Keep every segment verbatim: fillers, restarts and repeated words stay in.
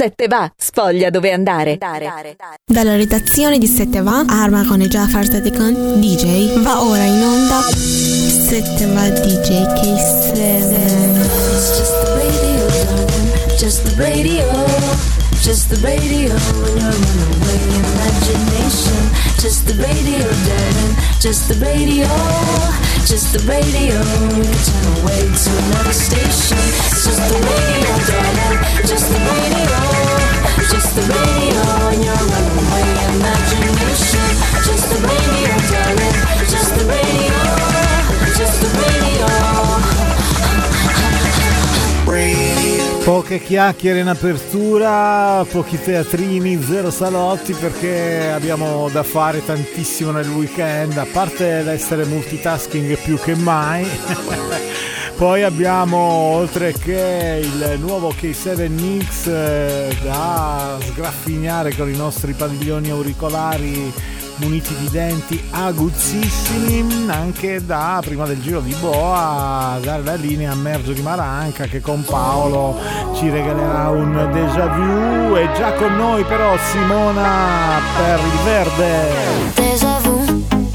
Se te va, spoglia dove andare. Dalla redazione di Se te va, Arma con e Jafar Satikhan D J, va ora in onda Se te va D J K sette. Just the radio, just the radio, when you're runaway imagination. Just the radio, darling, just the radio, just the radio. You can turn away to another station. It's just the radio, darling, just the radio, just the radio, when you're runaway imagination. Just the radio, darling, just the radio, just the radio. Poche chiacchiere in apertura, pochi teatrini, zero salotti, perché abbiamo da fare tantissimo nel weekend, a parte l'essere multitasking più che mai. Poi abbiamo, oltre che il nuovo K sette Mix eh, da sgraffignare con i nostri padiglioni auricolari muniti di denti aguzzissimi, anche da prima del giro di boa dare la linea a Mergio di Maranca, che con Paolo ci regalerà un déjà vu. E già con noi però Simona per il verde. Déjà vu,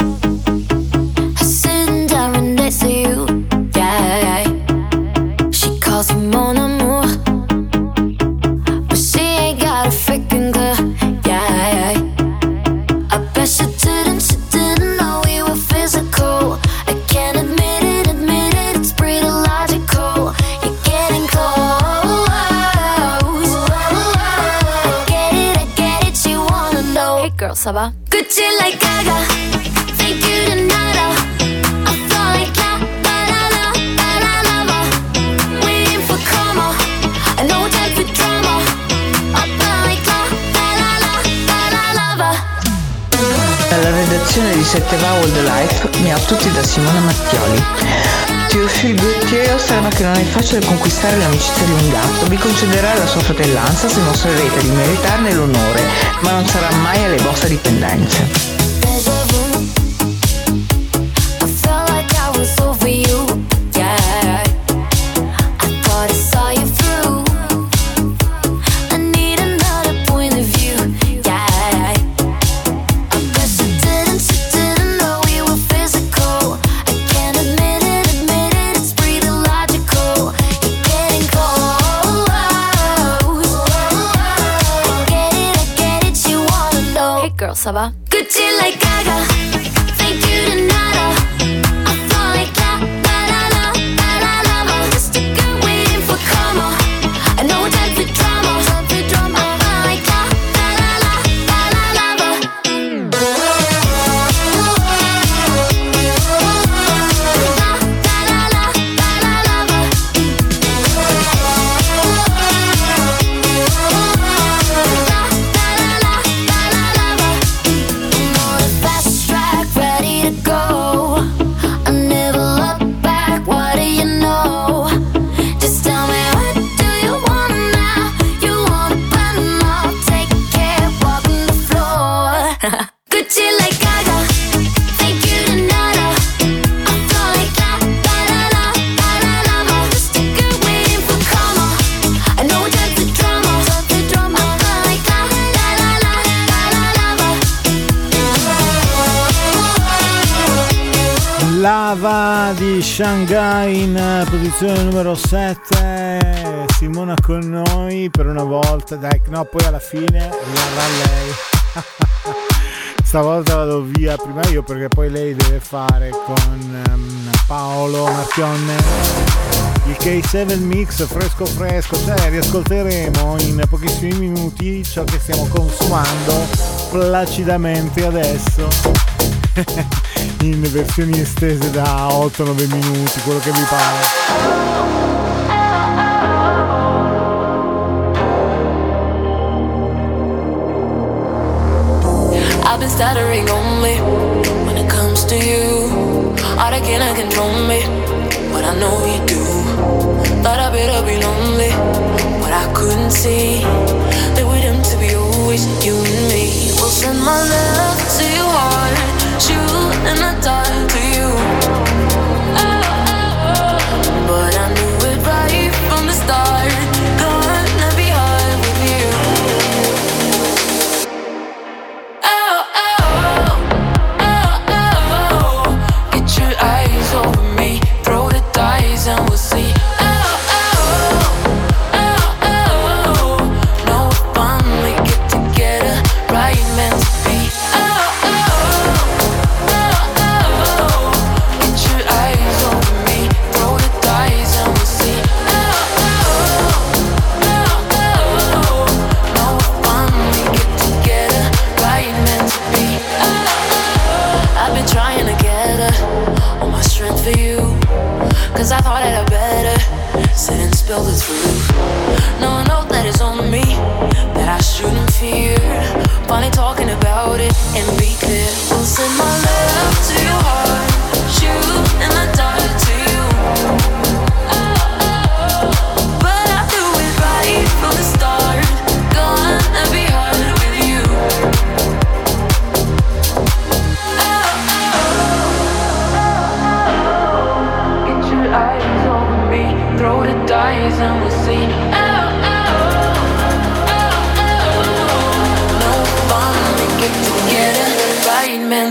sitting down next to you, yeah, she calls me mon amour, but she ain't got a freaking clue, yeah, I bet she didn't, she didn't know we were physical. I can't admit it, admit it, it's pretty logical. You're getting close. I get it, I get it, you wanna know. Hey girl, ça va? Gucci like Gaga, thank you to nada. I feel like la, la la la, la la la la. Waiting for karma, I know time for drama. I feel like la, la la la, la la la la. Dalla redazione di Sette Va World Life, mi ha tutti da Simona Mattioli. Teofil Gautier osserva che non è facile conquistare l'amicizia di un gatto, vi concederà la sua fratellanza se mostrerete di meritarne l'onore, ma non sarà mai alle vostre dipendenze. Ça va? Gucci like Gaga, thank you to nada. I feel like la, la la la, la la la la. Just a girl waiting for karma. I know time for drama, time for drama. I feel like la, la la la, la la la. Lava di Shanghai in posizione numero sette. Simona con noi per una volta, dai, no, poi alla fine rimarrà lei. Stavolta vado via prima io, perché poi lei deve fare con um, Paolo Marchionne il K sette Mix fresco fresco, cioè riascolteremo in pochissimi minuti ciò che stiamo consumando placidamente adesso in versioni estese da otto nove minuti, quello che vi pare. I've been stuttering only when it comes to you. All that can I control me, but I know you do. Thought I better be lonely, but I couldn't see that we're doomed to be always you and me. We'll send my love to your heart, shoot in the dark to you. But I knew it right from the start, gonna be hard with you.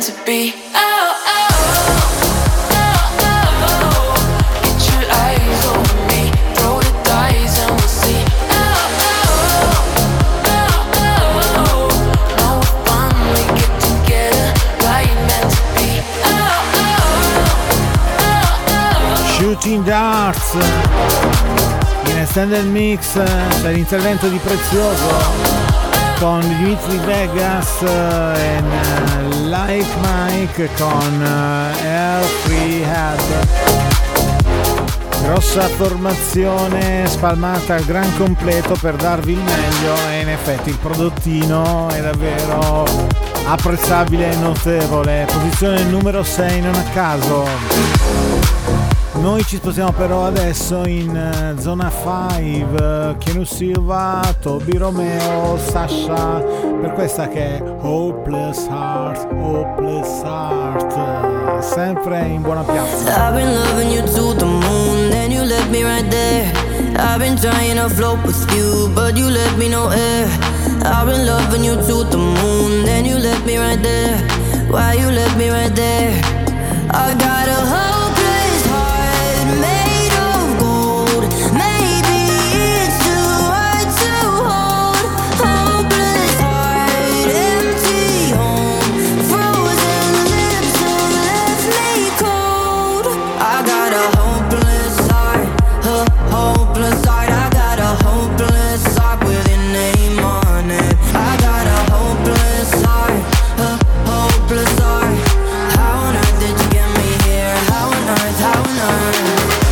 to be. Oh, oh, oh, oh, oh. Get your eyes on me, throw the dice and we'll see. Oh, oh, oh, oh, oh. Now we finally get together, like meant to be. Oh, oh, oh, oh. Shooting Darts in Extended Mix, c'è l'intervento di Prezioso con Dimitri Vegas e uh, Like Mike con uh, Air Free Head. Grossa formazione spalmata al gran completo per darvi il meglio, e in effetti il prodottino è davvero apprezzabile e notevole. Posizione numero sei non a caso. Noi ci spostiamo però adesso in uh, zona cinque, Keanu Silva, Toby Romeo, Sasha, per questa che è Hopeless Heart, Hopeless Heart, sempre in buona piazza. I've been loving you to the moon, then you left me right there. I've been trying to float with you, but you left me no air. I've been loving you to the moon, then you left me right there. Why you left me right there? I got a hopeless heart made of gold. Maybe it's too hard to hold. Hopeless heart, empty home, frozen lips have left me cold. I got a hopeless heart, a hopeless heart. I got a hopeless heart with your name on it. I got a hopeless heart, a hopeless heart. How on earth did you get me here? How on earth, how on earth?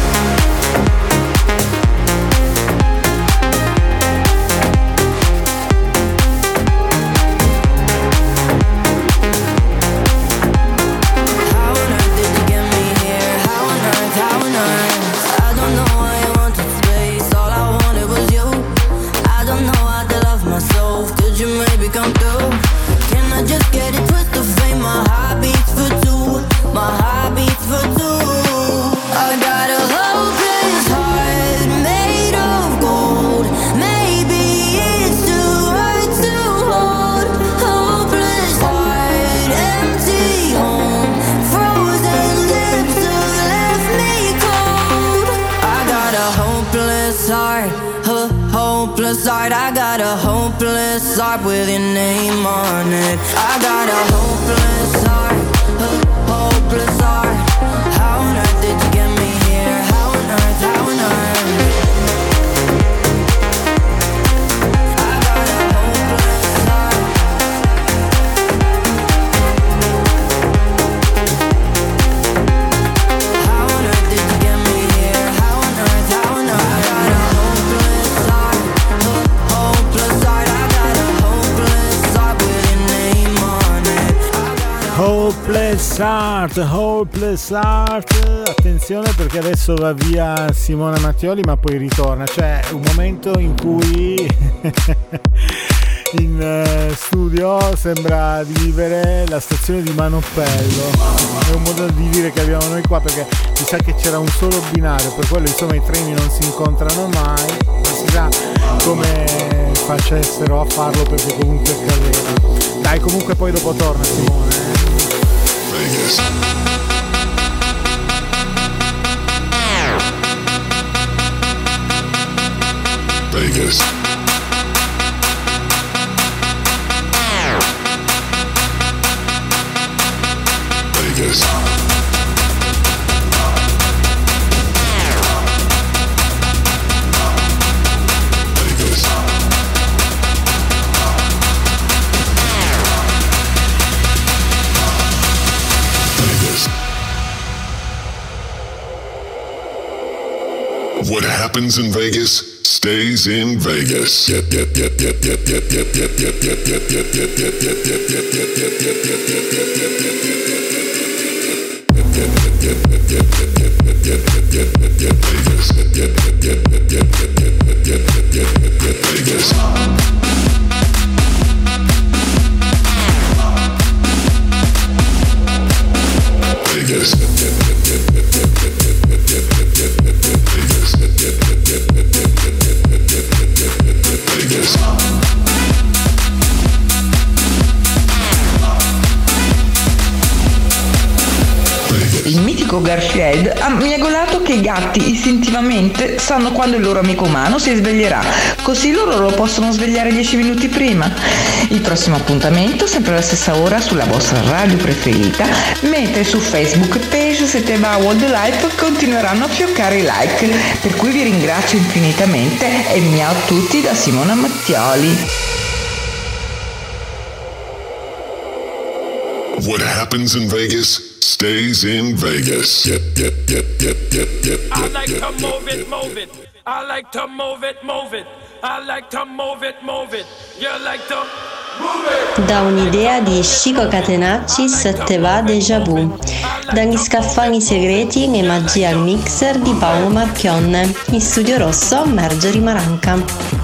How on earth did you get me here? How on earth, how on earth? I don't know why I wanted space. All I wanted was you. I don't know how to love myself. Could you maybe come through? Can I just get it twisted of fame? My heart beats for two. My heart beats for two. I got a hopeless heart made of gold. Maybe it's too hard to hold. Hopeless heart, empty home, frozen lips have left me cold. I got a hopeless heart, a hopeless heart. I got a hopeless heart with your name on it. I got a hopeless heart, a hopeless heart. How on earth did you get me here? How on earth, how on earth? I got a hopeless heart. How on earth did you get me here? How on earth, how on earth? I got a hopeless heart, a hopeless heart. I got a hopeless heart with your name on it. I got a Hopeless Heart, Hopeless Heart. Attenzione perché adesso va via Simona Mattioli ma poi ritorna. C'è un momento in cui in eh, studio sembra di vivere la stazione di Manoppello. È un modo di dire che abbiamo noi qua, perché mi sa che c'era un solo binario, per quello insomma i treni non si incontrano mai. Non si sa come facessero a farlo, perché comunque cadeva. Dai, comunque poi dopo torna Simone. eh. Vegas. Vegas. Vegas. Vegas. Vegas. What happens in Vegas stays in Vegas. Yep, yep, yep, yep, yep, yep, yep, yep, yep, yep, yep, yep, yep, yep, yep, yep, Vegas. amico Garfield mi ha golato che i gatti istintivamente sanno quando il loro amico umano si sveglierà, così loro lo possono svegliare dieci minuti prima. Il prossimo appuntamento sempre alla stessa ora sulla vostra radio preferita, mentre su Facebook page sette va Wildlife continueranno a fioccare i like, per cui vi ringrazio infinitamente e miau a tutti da Simona Mattioli. What happens in Vegas stays in Vegas. Yep, yep, yep, yep, yep, yep, I yep, like yep, to yep, move it, yep, move it. I like to move it, move it. I like to move it, move it. You like to move it. Da un'idea di Chico Catenacci, sette va Déjà Vu. Dagli scaffali segreti e magia al mixer di Paolo Marchionne. In studio rosso Marjorie Maranca.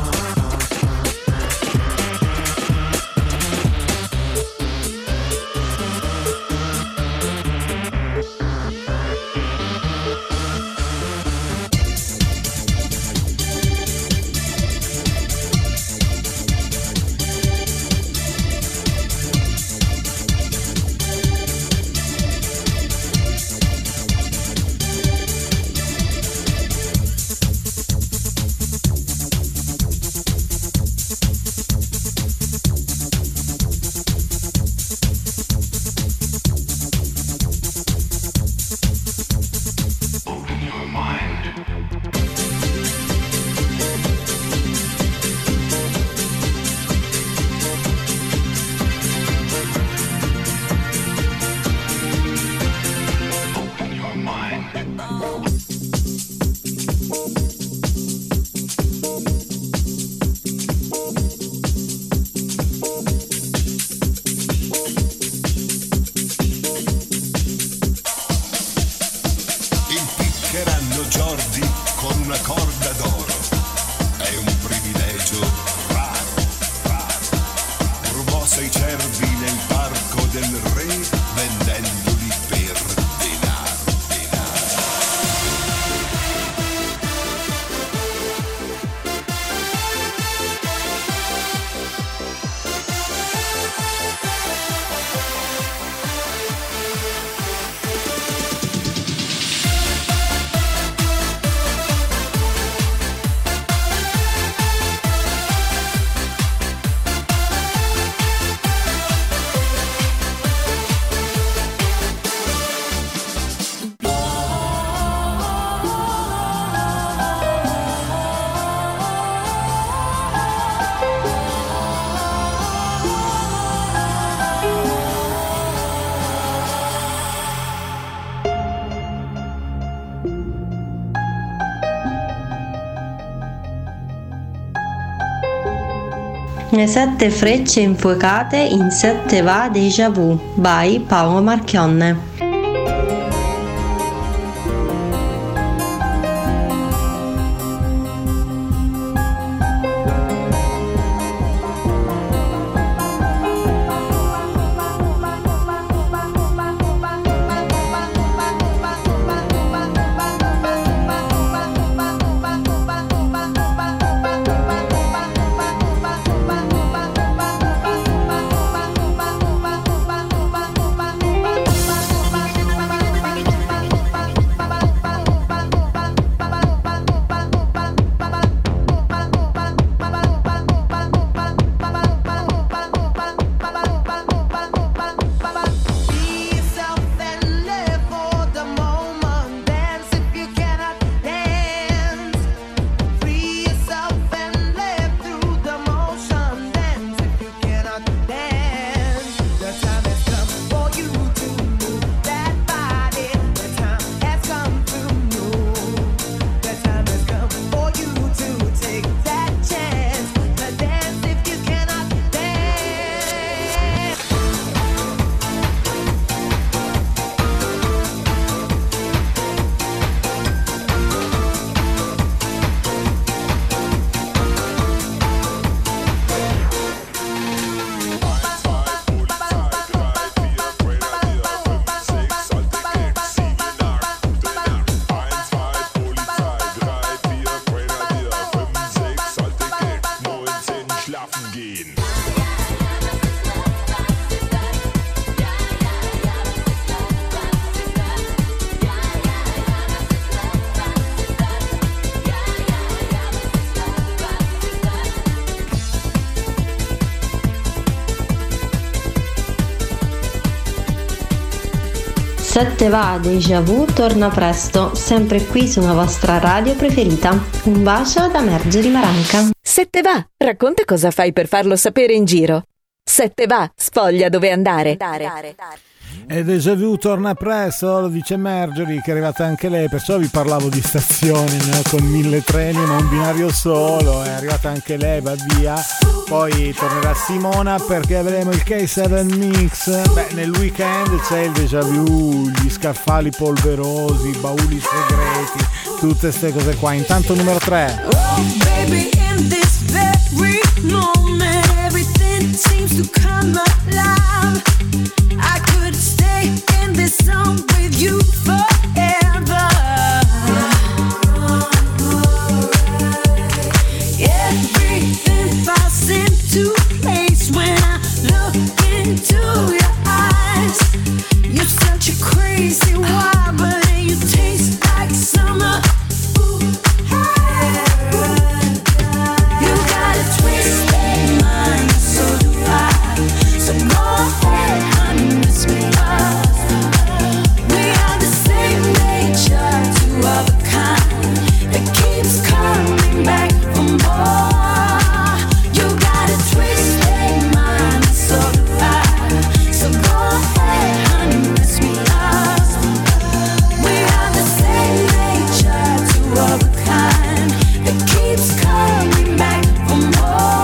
Le sette frecce infuocate in sette va Déjà Vu by Paolo Marchionne. Se te va Déjà Vu torna presto, sempre qui su una vostra radio preferita. Un bacio da Marjorie Maranca. Se te va, racconta cosa fai per farlo sapere in giro. Se te va, sfoglia dove andare. E Déjà Vu torna presto, lo dice Marjorie, che è arrivata anche lei, perciò vi parlavo di stazioni, no? Con mille treni ma un binario solo, è arrivata anche lei, va via. Poi tornerà Simona perché avremo il K sette Mix. Beh, nel weekend c'è il Déjà Vu, gli scaffali polverosi, i bauli segreti, tutte queste cose qua. Intanto numero tre. Oh baby, in this very moment everything seems to come alive. I could stay in this song with you forever. Everything falls into place when I look into your eyes. You're such a crazy wild, but you taste like summer. You got a twisted mind, so do I. So go ahead, honey, miss me up. We are the same nature, two of a kind that keeps coming back for more. You got a twisted mind, so do I. So go ahead, honey, miss me up. We are the same nature, two of a kind that keeps coming back for more.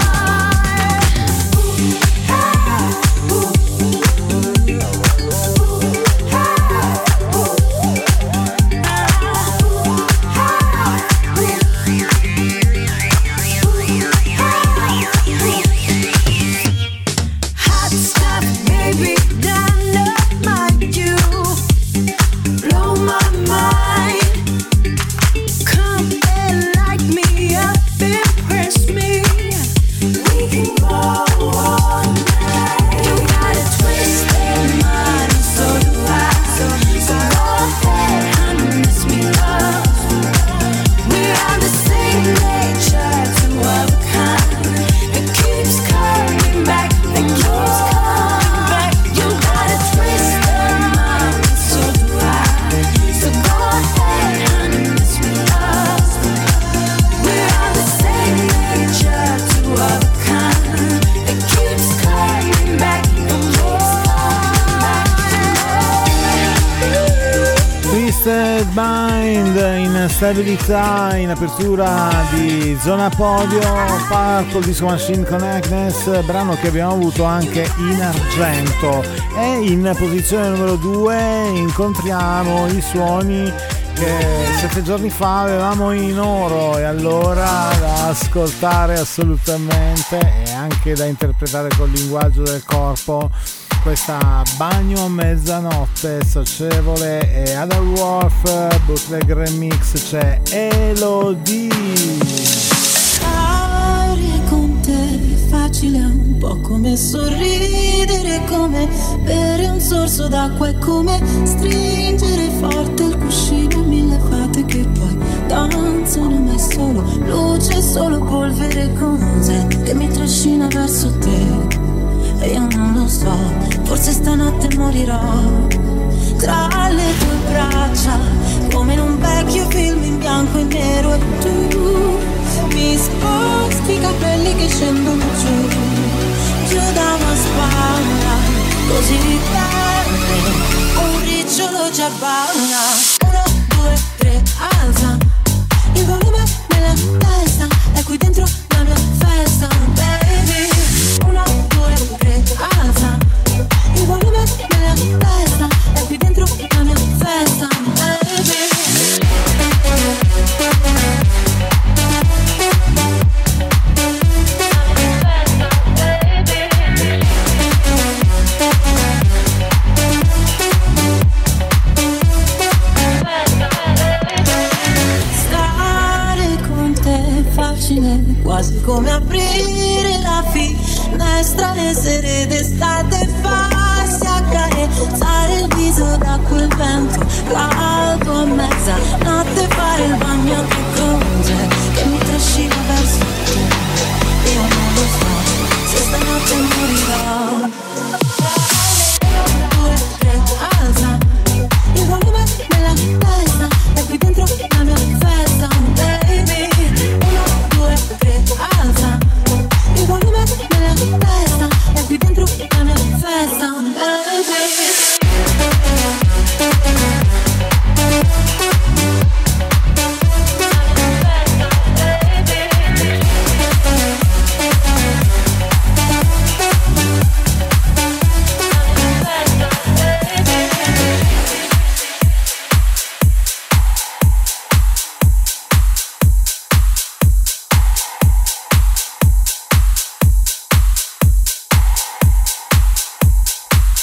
Hot stuff, baby, dynamite you, blow my mind. Come and light me up, impress me. We can go all night. You got a twisted mind, so do I. So go ahead, honey, miss me up. We are the same nature, two of a kind that keeps coming back, that keeps coming back. You got a twisted mind, so do I. So go ahead, honey, miss me up. We are the same nature, two of a kind that keeps coming back, that keeps coming back. Twisted Mind, instabilità in apertura di Zona Podio, Purple Disco Machine con Agnes, brano che abbiamo avuto anche in argento. E in posizione numero due incontriamo i suoni che sette giorni fa avevamo in oro, e allora da ascoltare assolutamente e anche da interpretare col linguaggio del corpo. Questa Bagno a mezzanotte, Socievole e Other Wolf, bootleg remix, c'è Elodie. Stare con te è facile, un po' come sorridere, come bere un sorso d'acqua, è come stringere forte il cuscino, mille fate che poi danzano, ma è solo luce, solo polvere con sé che mi trascina verso te. E io non lo so, forse stanotte morirò tra le tue braccia, come in un vecchio film in bianco e nero, e tu mi sposti i capelli che scendono giù, giù da una spalla, così belle, un ricciolo già balla. Uno, due, tre, alza il volume nella testa, è qui dentro la mia festa, baby. Uno, due, tre, alza il volume nella testa, è qui dentro la mia festa, baby. Quasi come aprire la finestra le sere d'estate, farsi accarezzare il viso da quel vento caldo a mezzanotte, fare il bagno che cose che mi trascina verso te. Io non lo so se stanotte morirò. Uno, due, tre, alza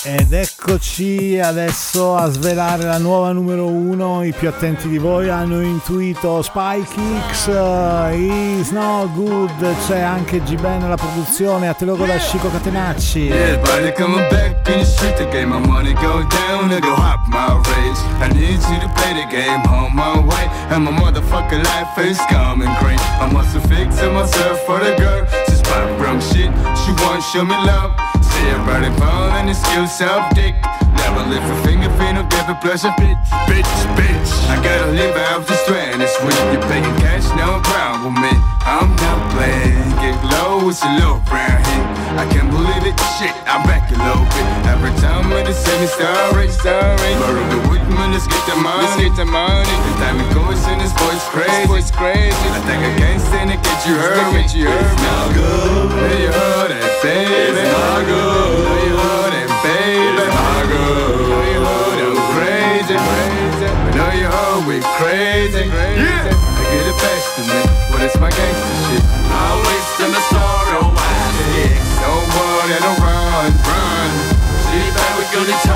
Ed eccoci adesso a svelare la nuova numero uno. I più attenti di voi hanno intuito Spy Kicks, uh, Is Not Good. C'è anche G-Ben alla produzione, a te logo da Chico Catenacci. Everybody coming back in the street to get my money go down or go hop my rage. I need you to play the game on my way, and my motherfucking life is coming green. I must have fixed myself for the girl. She's pop wrong shit, she won't show me love. See everybody falling, it's still self-dick. Never lift a finger, feel no give a pleasure. Bitch, bitch, bitch, I gotta live out the strand. It's when you're paying cash, no problem with me. I'm not playing, get low, it's a low round here. I can't believe it, shit, I'm back a little bit. Every time when they say me sorry, sorry. Borrow the woodman, let's get the money, let's get the money. The time it goes and this boy's crazy, this boy's crazy. I think I can't stand it, get you hurt, get you hurt. It's not good, hey, you heard it, baby. It's not good. Know you heard it, baby. It's not good. Know you heard I'm crazy, crazy. Know you heard we crazy, crazy. Yeah. They get the best of me. What is my gangster shit? Always in the story, oh why? No word and a run, run. See that we go to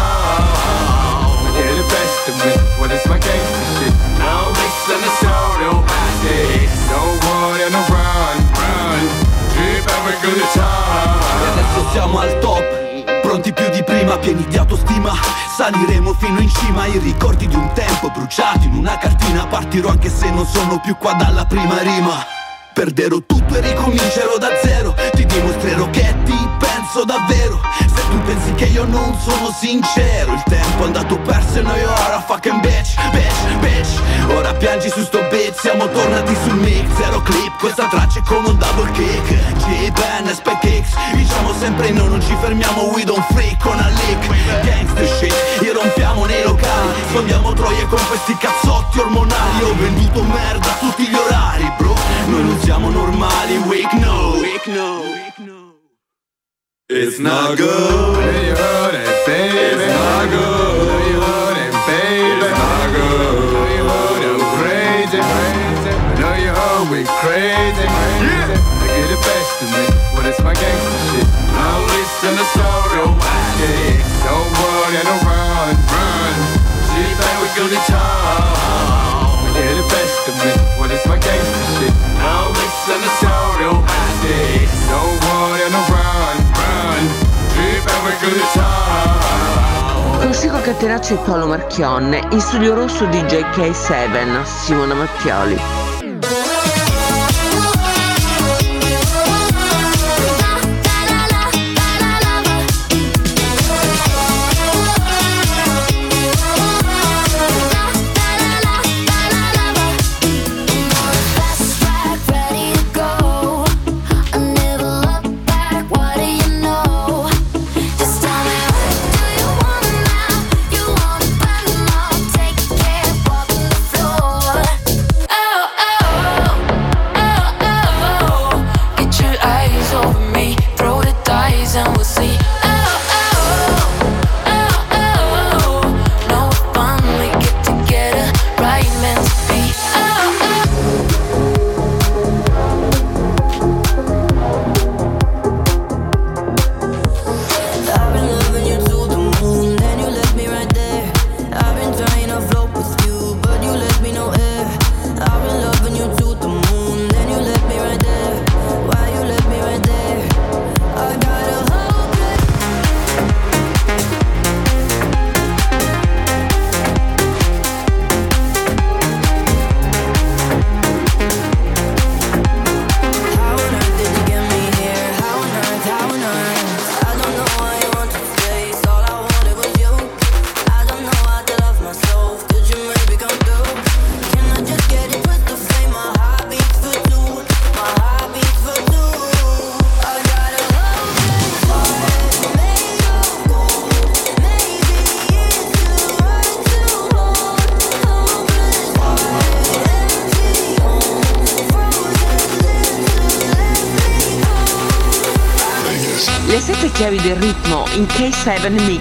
town. They get the best of me. What is my gangster shit? Always in the story, oh why? No word and a run, run. See that we go to town. Adesso siamo al top, pronti più di prima, pieni di autostima. Saliremo fino in cima, i ricordi di un tempo bruciati in una cartina. Partirò anche se non sono più qua dalla prima rima. Perderò tutto e ricomincerò da zero. Ti dimostrerò che ti penso davvero. Se tu pensi che io non sono sincero, il tempo è andato perso e noi ora fucking bitch, bitch, bitch. Ora piangi su sto beat, siamo tornati sul mix. Zero clip, questa traccia è come un double kick. G-Ben, S P Kicks, diciamo sempre no, non ci fermiamo, we don't freak on a lick. Gangster shit, irrompiamo nei locali. Sfondiamo troie con questi cazzotti ormonali. Ho venduto merda a tutti gli orari, bro. Noi non siamo normali, weak no, weak no. It's not good. Know you heard it, baby. It's not good. Know you heard it, baby. It's not good. Know you heard I'm crazy, crazy. Know you heard we crazy, crazy. Yeah. They get the best of me. What is my gangster shit? Now listen to story, oh why? Don't worry, and run, run. See that we go to town. They get the best of me. What is my gangster shit? Now listen to story, oh why? Don't worry, and run, run. See that we go to town. Con Chico Catenacci e Paolo Marchionne, in studio rosso D J K sette, Simona Mattioli. Le sette chiavi del ritmo in K sette Mix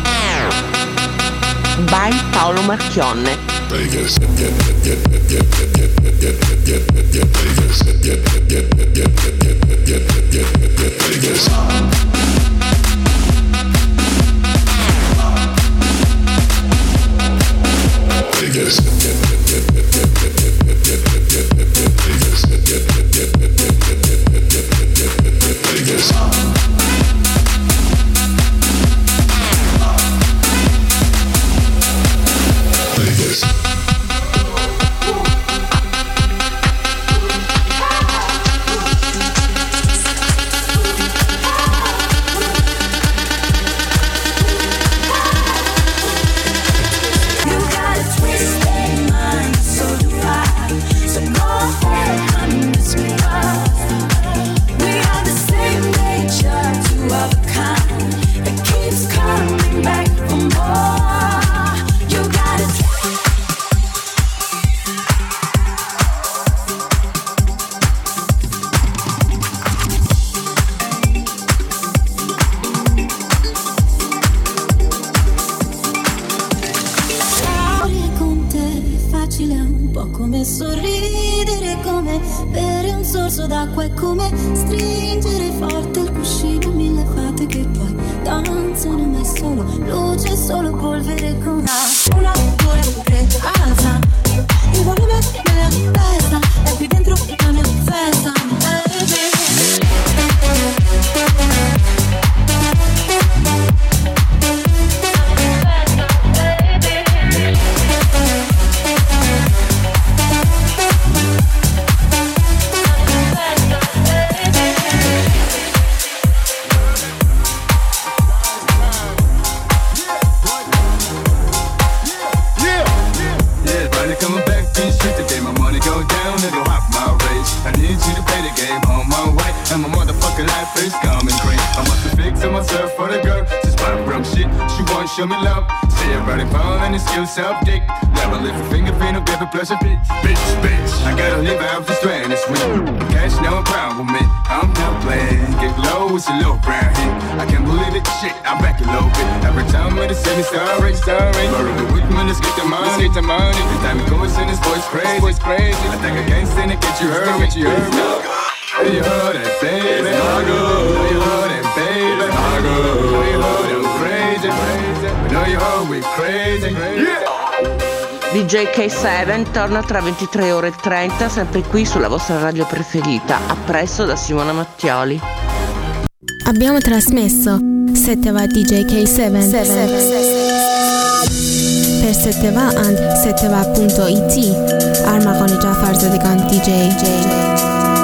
by Paolo Marchionne. Vegas. Vegas. bere un sorso d'acqua è come stringere forte il cuscino, mille fate che poi danzano, ma è solo luce, solo polvere con una, una, due, tre, alza il volume della testa, è qui dentro la mia festa, baby. And my motherfucking life is coming green. I must have fixed myself for the girl. Just buy broke shit, she won't show me love. Say it right phone and it's still self-dick. Never lift a finger, ain't no give a pleasure, bitch, bitch, bitch. I gotta live out the strand, it's real. Cash no problem with me, I'm not playing. Get low, it's a little brown hit. I can't believe it, shit, I'm back a little bit. Every time with a seven star race, star race. Borrow the week, man, let's get the money, let's get the money. The time it goes in this voice crazy, voice crazy. I think I can't stand it, get you heard, get you heard. Know you heard it, baby. Know you heard it, baby. Know you heard it, crazy, crazy. Know you heard we crazy, yeah. D J K sette torna tra ventitré ore e trenta, sempre qui sulla vostra radio preferita. A presto da Simona Mattioli. Abbiamo trasmesso sette va D J K sette per sette va and sette va punto it. Arma con Jafar Zadigan D J.